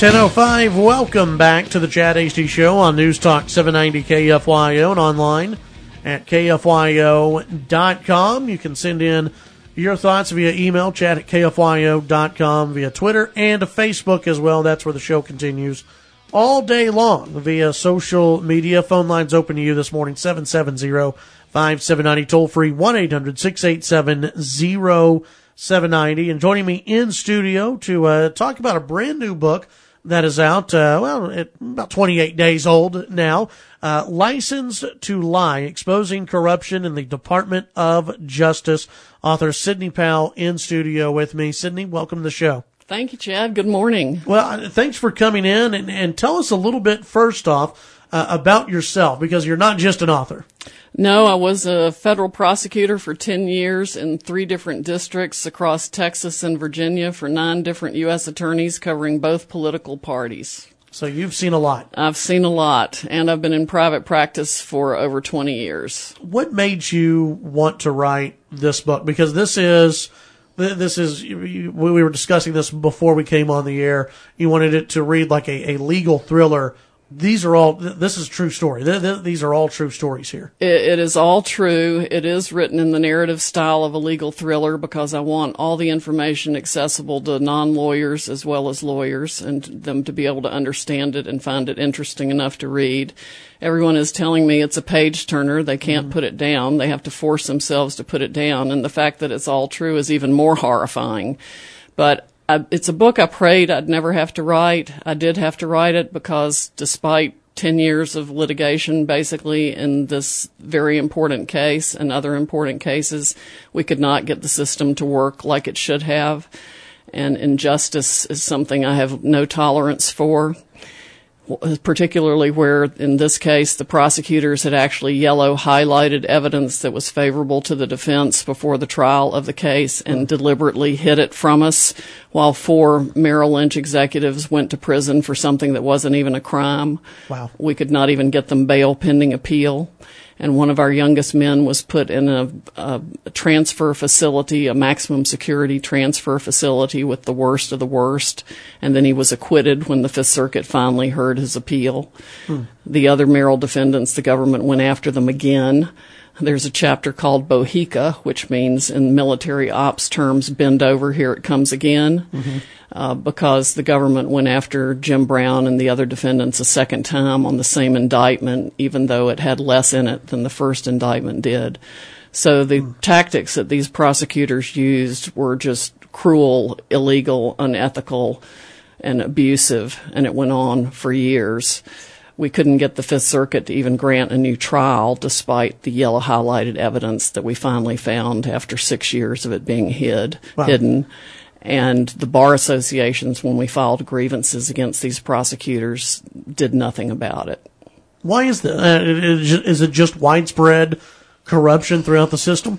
10:05. Welcome back to the Chad Hasty Show on News Talk 790 KFYO and online at KFYO.com. You can send in your thoughts via email, chat at KFYO.com, via Twitter and Facebook as well. That's where the show continues all day long via social media. Phone lines open to you this morning, 770-5790, toll free, 1-800-687-0790. And joining me in studio to talk about a brand new book that is out, about 28 days old now, Licensed to Lie, Exposing Corruption in the Department of Justice. Author Sidney Powell in studio with me. Sidney, welcome to the show. Thank you, Chad. Good morning. Well, thanks for coming in, and tell us a little bit first off about yourself, because you're not just an author. No, I was a federal prosecutor for 10 years in 3 different districts across Texas and Virginia for 9 different U.S. attorneys covering both political parties. So you've seen a lot. I've seen a lot, and I've been in private practice for over 20 years. What made you want to write this book? Because this is, we were discussing this before we came on the air. You wanted it to read like a legal thriller. This is true story. These are all true stories here. It is all true. It is written in the narrative style of a legal thriller because I want all the information accessible to non-lawyers as well as lawyers, and them to be able to understand it and find it interesting enough to read. Everyone is telling me it's a page turner. They can't put it down. They have to force themselves to put it down. And the fact that it's all true is even more horrifying. But it's a book I prayed I'd never have to write. I did have to write it because despite 10 years of litigation, basically, in this very important case and other important cases, we could not get the system to work like it should have. And injustice is something I have no tolerance for, particularly where, in this case, the prosecutors had actually yellow highlighted evidence that was favorable to the defense before the trial of the case and deliberately hid it from us, while 4 Merrill Lynch executives went to prison for something that wasn't even a crime. Wow. We could not even get them bail pending appeal. And one of our youngest men was put in a transfer facility, a maximum security transfer facility with the worst of the worst. And then he was acquitted when the Fifth Circuit finally heard his appeal. The other Merrill defendants, the government went after them again. There's a chapter called Bohica, which means in military ops terms, bend over, here it comes again. Because the government went after Jim Brown and the other defendants a second time on the same indictment, even though it had less in it than the first indictment did. So the tactics that these prosecutors used were just cruel, illegal, unethical, and abusive, and it went on for years. We couldn't get the Fifth Circuit to even grant a new trial despite the yellow highlighted evidence that we finally found after 6 years of it being hidden. And the bar associations, when we filed grievances against these prosecutors, did nothing about it. Why is that? Is it just widespread corruption throughout the system?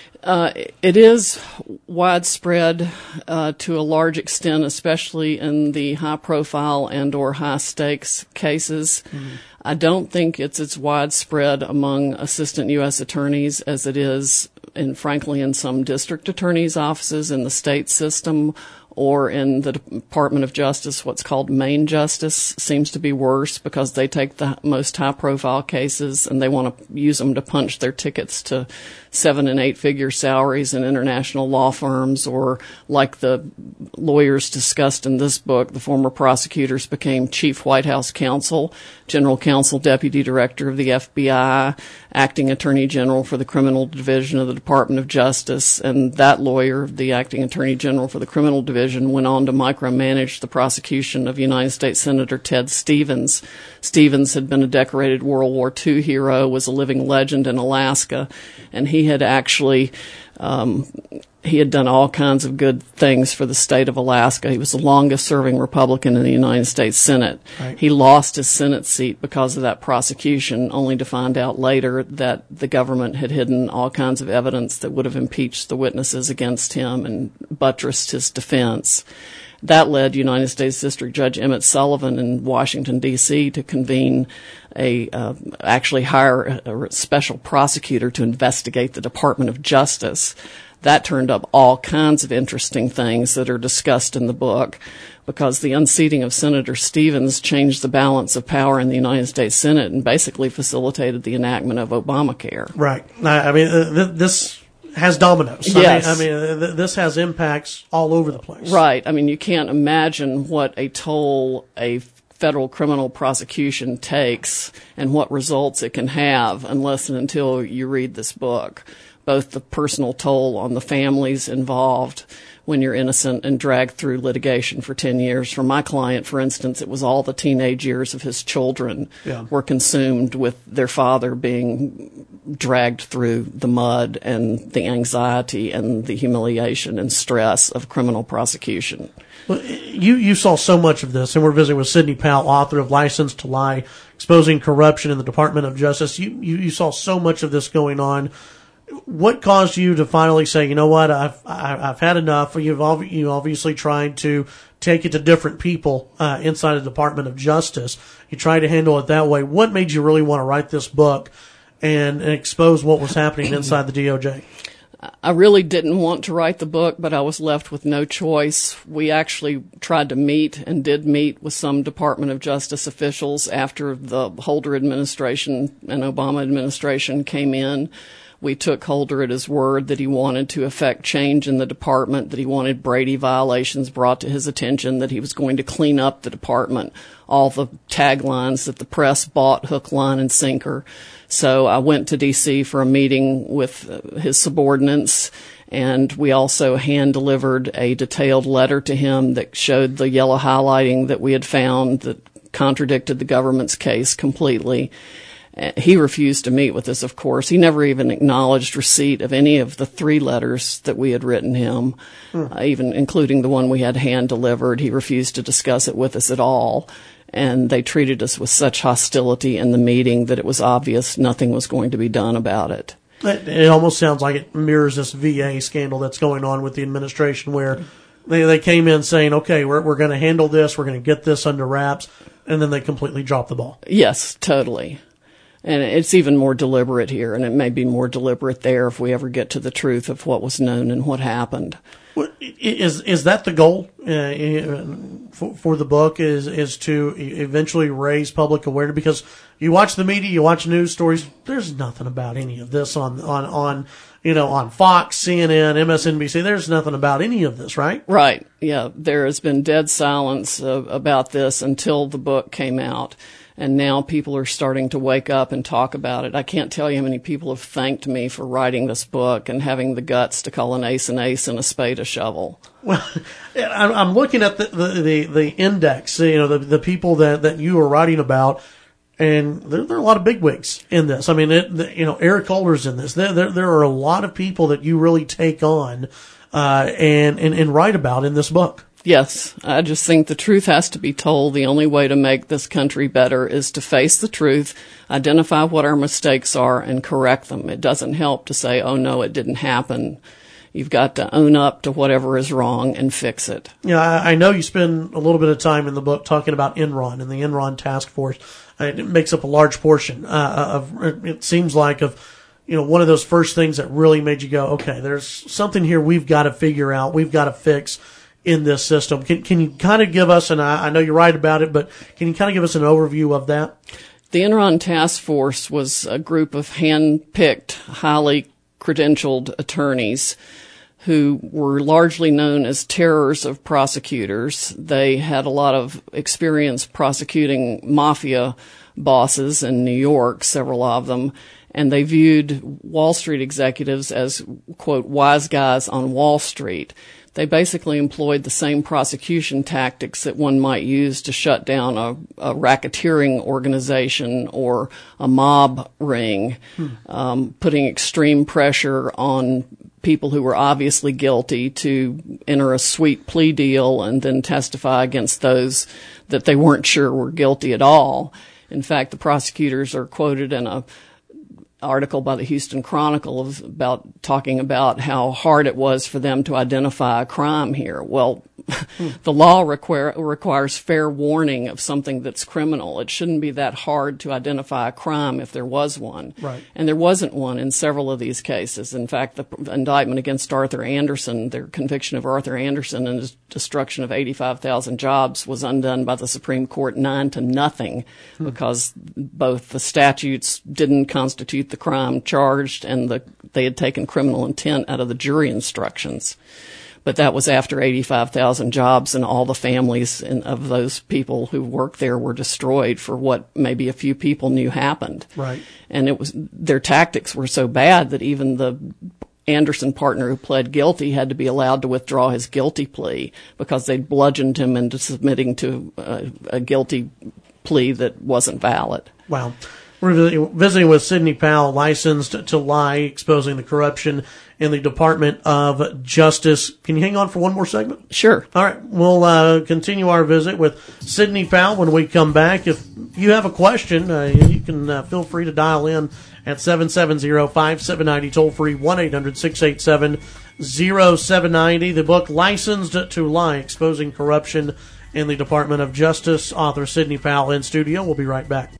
It is widespread to a large extent, especially in the high-profile and or high-stakes cases. I don't think it's as widespread among assistant U.S. attorneys as it is, and frankly, in some district attorneys' offices in the state system or in the Department of Justice. What's called Main Justice seems to be worse because they take the most high-profile cases and they want to use them to punch their tickets to 7- and 8-figure salaries in international law firms, or like the lawyers discussed in this book, the former prosecutors became Chief White House Counsel, General Counsel, Deputy Director of the FBI, Acting Attorney General for the Criminal Division of the Department of Justice, and that lawyer, the Acting Attorney General for the Criminal Division, went on to micromanage the prosecution of United States Senator Ted Stevens. Stevens had been a decorated World War II hero, was a living legend in Alaska, and he had actually he had done all kinds of good things for the state of Alaska. He was the longest-serving Republican in the United States Senate. Right. He lost his Senate seat because of that prosecution, only to find out later that the government had hidden all kinds of evidence that would have impeached the witnesses against him and buttressed his defense. That led United States District Judge Emmett Sullivan in Washington, D.C. to convene actually hire a special prosecutor to investigate the Department of Justice. that turned up all kinds of interesting things that are discussed in the book, because the unseating of Senator Stevens changed the balance of power in the United States Senate and basically facilitated the enactment of Obamacare. Right. I mean, this has dominoes. Yes. I mean, this has impacts all over the place. Right. I mean, you can't imagine what a toll a federal criminal prosecution takes and what results it can have unless and until you read this book. Both the personal toll on the families involved when you're innocent and dragged through litigation for 10 years. For my client, for instance, it was all the teenage years of his children were consumed with their father being dragged through the mud and the anxiety and the humiliation and stress of criminal prosecution. Well, you saw so much of this, and we're visiting with Sidney Powell, author of License to Lie, Exposing Corruption in the Department of Justice. You saw so much of this going on. What caused you to finally say, you know what, I've had enough? You obviously tried to take it to different people inside the Department of Justice. You tried to handle it that way. What made you really want to write this book and expose what was happening inside the DOJ? I really didn't want to write the book, but I was left with no choice. We actually tried to meet and did meet with some Department of Justice officials after the Holder administration and Obama administration came in. We took Holder at his word that he wanted to effect change in the department, that he wanted Brady violations brought to his attention, that he was going to clean up the department, all the taglines that the press bought hook, line, and sinker. So I went to D.C. for a meeting with his subordinates, and we also hand-delivered a detailed letter to him that showed the yellow highlighting that we had found that contradicted the government's case completely. He refused to meet with us, of course. He never even acknowledged receipt of any of the 3 letters that we had written him, even including the one we had hand-delivered. He refused to discuss it with us at all. And they treated us with such hostility in the meeting that it was obvious nothing was going to be done about it. It almost sounds like it mirrors this VA scandal that's going on with the administration, where they came in saying, okay, we're going to handle this, we're going to get this under wraps, and then they completely dropped the ball. Yes, totally. And it's even more deliberate here, and it may be more deliberate there if we ever get to the truth of what was known and what happened. Is that the goal for the book? Is to eventually raise public awareness? Because you watch the media, you watch news stories. There's nothing about any of this on Fox, CNN, MSNBC. There's nothing about any of this, right? Right. Yeah. There has been dead silence about this until the book came out. And now people are starting to wake up and talk about it. I can't tell you how many people have thanked me for writing this book and having the guts to call an ace and a spade a shovel. Well, I'm looking at the index, the people that you are writing about, and there are a lot of bigwigs in this. I mean, Eric Holder's in this. There are a lot of people that you really take on and write about in this book. Yes, I just think the truth has to be told. The only way to make this country better is to face the truth, identify what our mistakes are, and correct them. It doesn't help to say, oh, no, it didn't happen. You've got to own up to whatever is wrong and fix it. Yeah, I know you spend a little bit of time in the book talking about Enron and the Enron task force. It makes up a large portion of, it seems like, of one of those first things that really made you go, okay, there's something here we've got to figure out, we've got to fix in this system. Can you kind of give us, and I know you write about it, but can you kind of give us an overview of that? The Enron Task Force was a group of hand-picked, highly credentialed attorneys who were largely known as terrors of prosecutors. They had a lot of experience prosecuting mafia bosses in New York, several of them, and they viewed Wall Street executives as, quote, wise guys on Wall Street. They basically employed the same prosecution tactics that one might use to shut down a racketeering organization or a mob ring, putting extreme pressure on people who were obviously guilty to enter a sweet plea deal and then testify against those that they weren't sure were guilty at all. In fact, the prosecutors are quoted in a article by the Houston Chronicle about talking about how hard it was for them to identify a crime here. Well, the law requires fair warning of something that's criminal. It shouldn't be that hard to identify a crime if there was one. Right. And there wasn't one in several of these cases. In fact, the indictment against Arthur Anderson, their conviction of Arthur Anderson and his destruction of 85,000 jobs was undone by the Supreme Court 9-0 because both the statutes didn't constitute the crime charged and they had taken criminal intent out of the jury instructions. But that was after 85,000 jobs and all the families of those people who worked there were destroyed for what maybe a few people knew happened. Right. And their tactics were so bad that even the Anderson partner who pled guilty had to be allowed to withdraw his guilty plea because they'd bludgeoned him into submitting to a guilty plea that wasn't valid. Wow. We're visiting with Sidney Powell, licensed to lie, exposing the corruption in the Department of Justice. Can you hang on for one more segment? Sure. All right. We'll continue our visit with Sidney Powell when we come back. If you have a question, you can feel free to dial in at 770-5790, toll free 1-800-687-0790. The book Licensed to Lie, Exposing Corruption in the Department of Justice. Author Sidney Powell in studio. We'll be right back.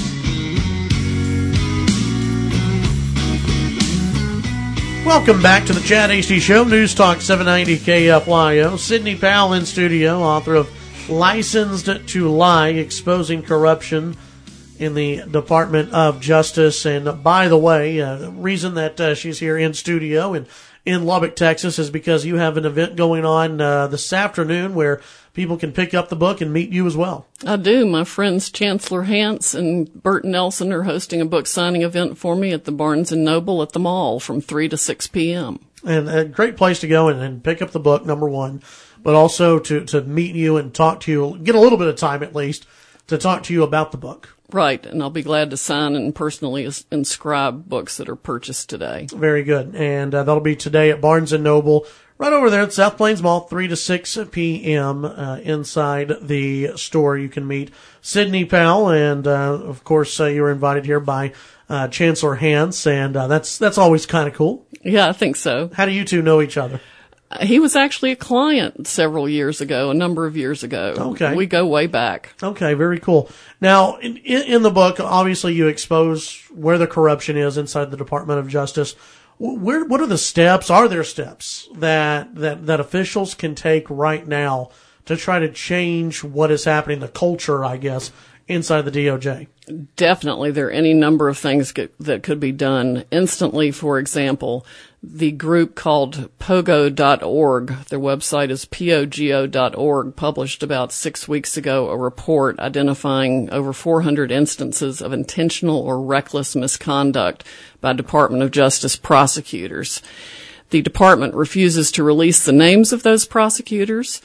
Welcome back to the Chad Hasty Show, News Talk 790 KFYO. Sidney Powell in studio, author of Licensed to Lie, Exposing Corruption in the Department of Justice. And by the way, the reason that she's here in studio and in Lubbock, Texas is because you have an event going on this afternoon where people can pick up the book and meet you as well. I do. My friends Chancellor Hance and Bert Nelson are hosting a book signing event for me at the Barnes & Noble at the mall from 3 to 6 p.m. And a great place to go and pick up the book, number one, but also to meet you and talk to you, get a little bit of time at least, to talk to you about the book. Right, and I'll be glad to sign and personally inscribe books that are purchased today. Very good. And that'll be today at Barnes & Noble, right over there at South Plains Mall, 3 to 6 p.m. Inside the store. You can meet Sidney Powell, and of course you were invited here by Chancellor Hance, and that's always kind of cool. Yeah, I think so. How do you two know each other? He was actually a client several years ago, a number of years ago. Okay. We go way back. Okay, very cool. Now, in the book, obviously you expose where the corruption is inside the Department of Justice. What are the steps? Are there steps that officials can take right now to try to change what is happening, the culture, I guess, inside the DOJ? Definitely. There are any number of things that could be done instantly. For example, the group called Pogo.org, their website is pogo.org, published about 6 weeks ago a report identifying over 400 instances of intentional or reckless misconduct by Department of Justice prosecutors. The department refuses to release the names of those prosecutors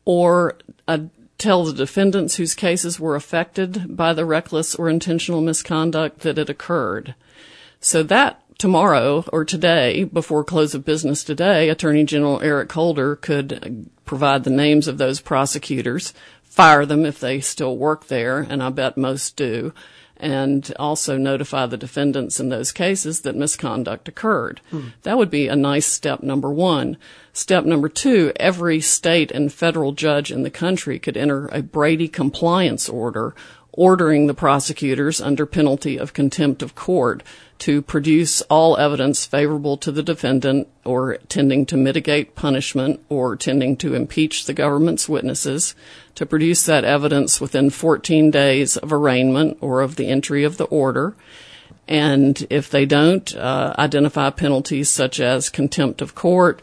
or tell the defendants whose cases were affected by the reckless or intentional misconduct that it occurred. So that tomorrow or today, before close of business today, Attorney General Eric Holder could provide the names of those prosecutors, fire them if they still work there, and I bet most do, and also notify the defendants in those cases that misconduct occurred. That would be a nice step number one. Step number two, every state and federal judge in the country could enter a Brady compliance order ordering the prosecutors under penalty of contempt of court to produce all evidence favorable to the defendant or tending to mitigate punishment or tending to impeach the government's witnesses, to produce that evidence within 14 days of arraignment or of the entry of the order. And if they don't, identify penalties such as contempt of court,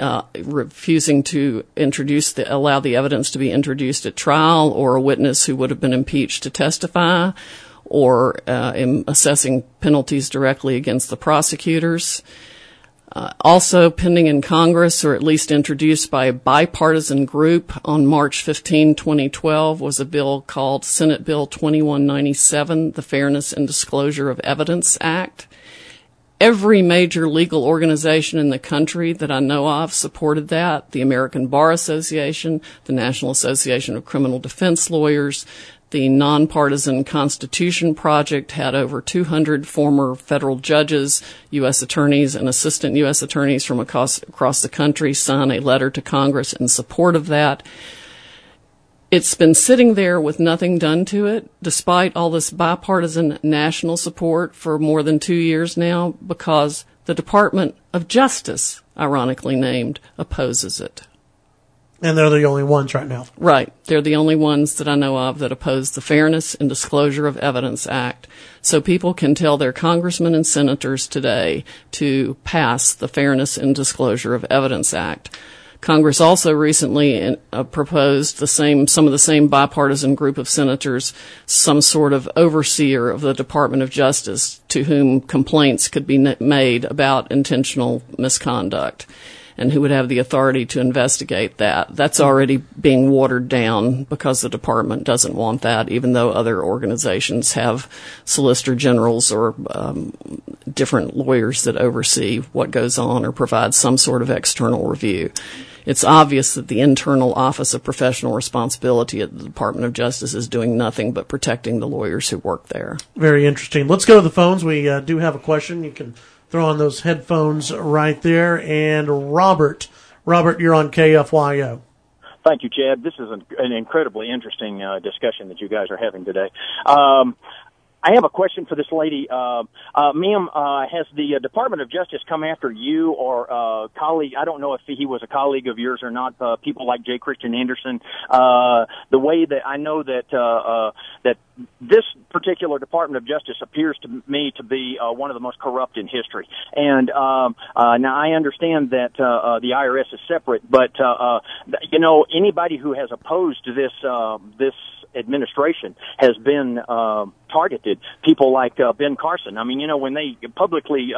refusing to allow the evidence to be introduced at trial, or a witness who would have been impeached to testify, or assessing penalties directly against the prosecutors. Also pending in Congress, or at least introduced by a bipartisan group on March 15, 2012, was a bill called Senate Bill 2197, the Fairness and Disclosure of Evidence Act. Every major legal organization in the country that I know of supported that. The American Bar Association, the National Association of Criminal Defense Lawyers, The Nonpartisan Constitution Project had over 200 former federal judges, U.S. attorneys, and assistant U.S. attorneys from across the country sign a letter to Congress in support of that. It's been sitting there with nothing done to it, despite all this bipartisan national support for more than 2 years now, because the Department of Justice, ironically named, opposes it. And they're the only ones right now. Right. They're the only ones that I know of that oppose the Fairness and Disclosure of Evidence Act. So people can tell their congressmen and senators today to pass the Fairness and Disclosure of Evidence Act. Congress also recently proposed some of the same bipartisan group of senators, some sort of overseer of the Department of Justice to whom complaints could be made about intentional misconduct, and who would have the authority to investigate that. That's already being watered down because the department doesn't want that, even though other organizations have solicitor generals or different lawyers that oversee what goes on or provide some sort of external review. It's obvious that the internal Office of Professional Responsibility at the Department of Justice is doing nothing but protecting the lawyers who work there. Very interesting. Let's go to the phones. We do have a question. You can throw on those headphones right there. And Robert, you're on KFYO. Thank you, Chad. This is an incredibly interesting discussion that you guys are having today. I have a question for this lady. Ma'am, has the Department of Justice come after you or a colleague? I don't know if he was a colleague of yours or not. People like J. Christian Anderson. The way that I know that that this particular Department of Justice appears to me to be one of the most corrupt in history. And now I understand that the IRS is separate, but anybody who has opposed this administration has been targeted. People like Ben Carson. I mean, when they publicly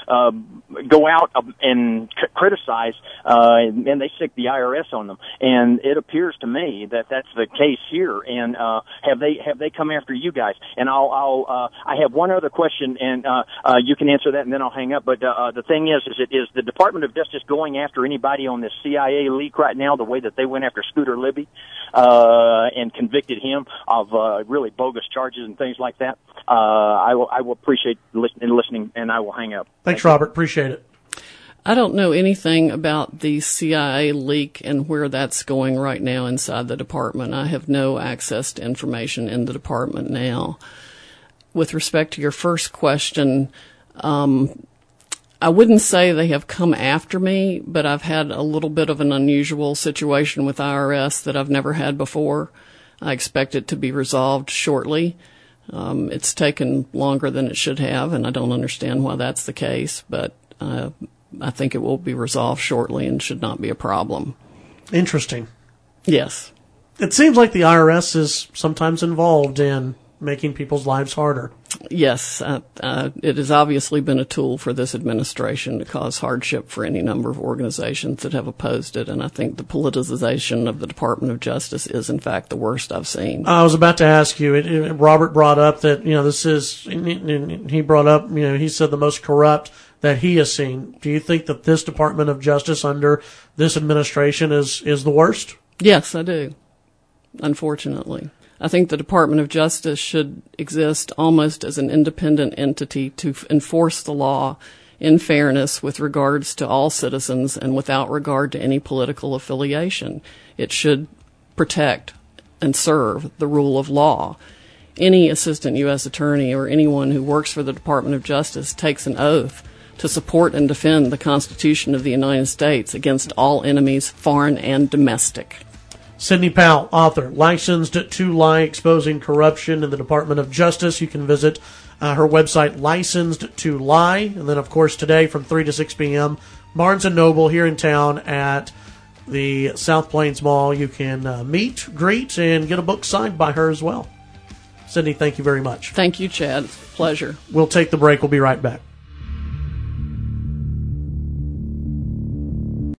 go out and criticize, and they stick the IRS on them. And it appears to me that that's the case here. And have they come after you guys? And I have one other question, and you can answer that, and then I'll hang up. But the thing is the Department of Justice going after anybody on this CIA leak right now, the way that they went after Scooter Libby and convicted him of really bogus charges and things like that? I will appreciate listening, and I will hang up. Thanks, Robert. Appreciate it. I don't know anything about the CIA leak and where that's going right now inside the department. I have no access to information in the department now. With respect to your first question, I wouldn't say they have come after me, but I've had a little bit of an unusual situation with IRS that I've never had before. I expect it to be resolved shortly. It's taken longer than it should have, and I don't understand why that's the case, but I think it will be resolved shortly and should not be a problem. Interesting. Yes. It seems like the IRS is sometimes involved in making people's lives harder. Yes. It has obviously been a tool for this administration to cause hardship for any number of organizations that have opposed it, and I think the politicization of the Department of Justice is, in fact, the worst I've seen. I was about to ask you, Robert brought up that, this is, he brought up, he said the most corrupt that he has seen. Do you think that this Department of Justice under this administration is the worst? Yes, I do, unfortunately. I think the Department of Justice should exist almost as an independent entity to enforce the law in fairness with regards to all citizens and without regard to any political affiliation. It should protect and serve the rule of law. Any assistant U.S. attorney or anyone who works for the Department of Justice takes an oath to support and defend the Constitution of the United States against all enemies, foreign and domestic. Sidney Powell, author, licensed to lie, exposing corruption in the Department of Justice. You can visit her website, Licensed to Lie. And then, of course, today from 3 to 6 p.m., Barnes & Noble here in town at the South Plains Mall. You can meet, greet, and get a book signed by her as well. Sidney, thank you very much. Thank you, Chad. Pleasure. We'll take the break. We'll be right back.